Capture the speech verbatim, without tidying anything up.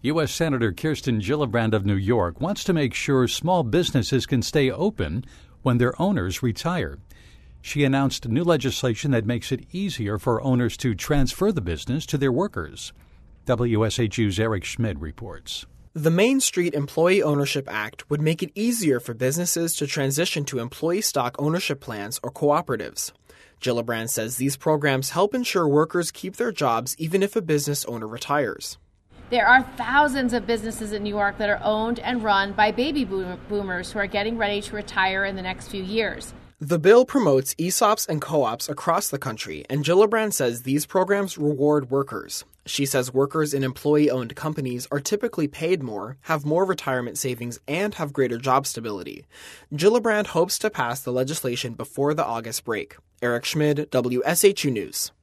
U S. Senator Kirsten Gillibrand of New York wants to make sure small businesses can stay open when their owners retire. She announced new legislation that makes it easier for owners to transfer the business to their workers. W S H U's Eric Schmid reports. The Main Street Employee Ownership Act would make it easier for businesses to transition to employee stock ownership plans or cooperatives. Gillibrand says these programs help ensure workers keep their jobs even if a business owner retires. There are thousands of businesses in New York that are owned and run by baby boomers who are getting ready to retire in the next few years. The bill promotes E S O Ps and co-ops across the country, and Gillibrand says these programs reward workers. She says workers in employee-owned companies are typically paid more, have more retirement savings, and have greater job stability. Gillibrand hopes to pass the legislation before the August break. Eric Schmid, W S H U News.